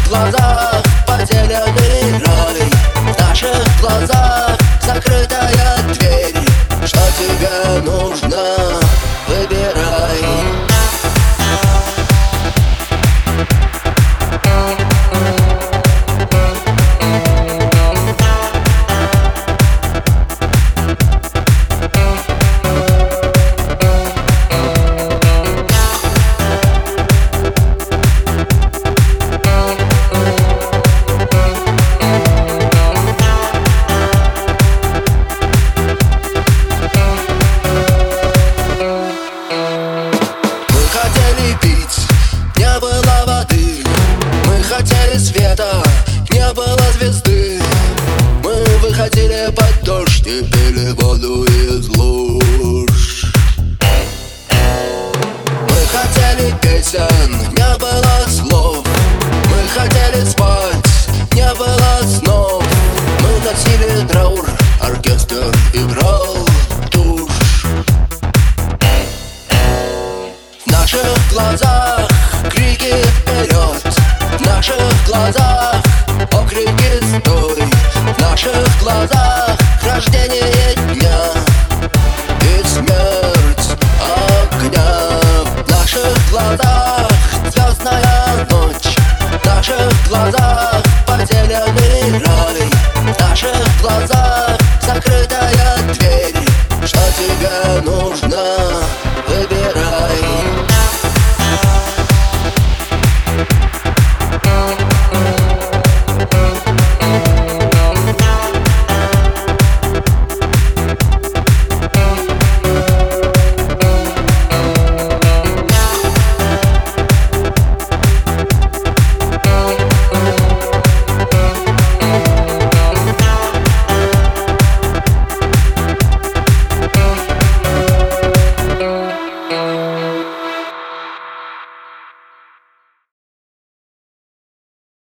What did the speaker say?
глазах потерянный рай, в наших глазах закрытая дверь. Что тебе нужно? Выбирай. Не было воды, мы хотели света, не было звезды. Мы выходили под дождь и пили воду из луж. Мы хотели песен, не было слов. Мы хотели спать, не было снов. Мы носили траур, оркестр играл тушь. В наших глазах крики вперед, в наших глазах окрики стой, в наших глазах рождение дня и смерть огня. В наших глазах звездная ночь, в наших глазах потерянный рай, в наших глазах